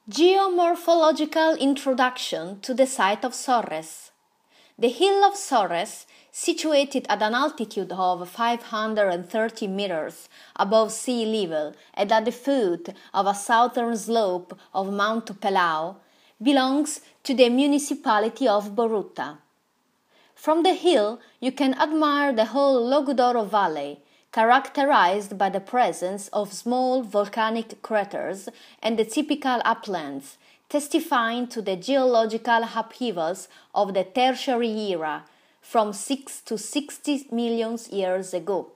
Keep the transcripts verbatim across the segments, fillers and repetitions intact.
Geomorphological introduction to the site of Sorres. The hill of Sorres, situated at an altitude of five hundred thirty meters above sea level and at the foot of a southern slope of Mount Pelao, belongs to the municipality of Borutta. From the hill you can admire the whole Logudoro Valley, characterized by the presence of small volcanic craters and the typical uplands, testifying to the geological upheavals of the Tertiary era from six to sixty million years ago.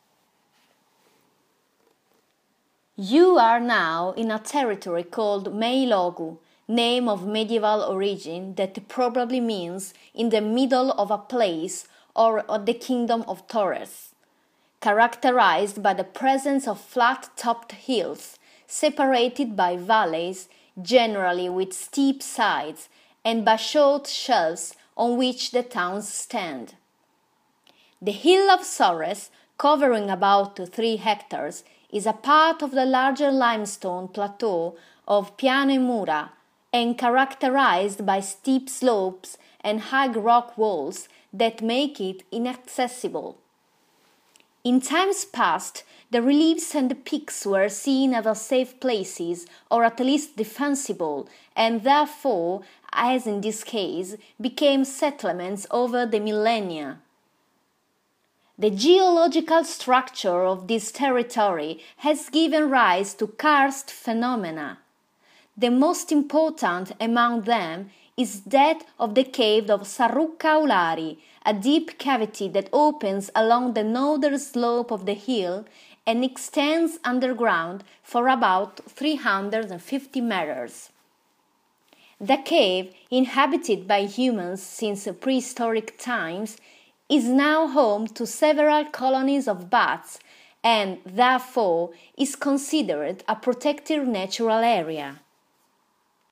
You are now in a territory called Meilogu, name of medieval origin that probably means in the middle of a place or of the kingdom of Torres, characterized by the presence of flat-topped hills, separated by valleys, generally with steep sides, and by short shelves on which the towns stand. The hill of Sorres, covering about three hectares, is a part of the larger limestone plateau of Piano e Mura, and characterized by steep slopes and high rock walls that make it inaccessible. In times past, the reliefs and the peaks were seen as safe places, or at least defensible, and therefore, as in this case, became settlements over the millennia. The geological structure of this territory has given rise to karst phenomena. The most important among them is that of the cave of Sarruca Ulari, a deep cavity that opens along the northern slope of the hill and extends underground for about three hundred fifty meters. The cave, inhabited by humans since prehistoric times, is now home to several colonies of bats and, therefore, is considered a protected natural area.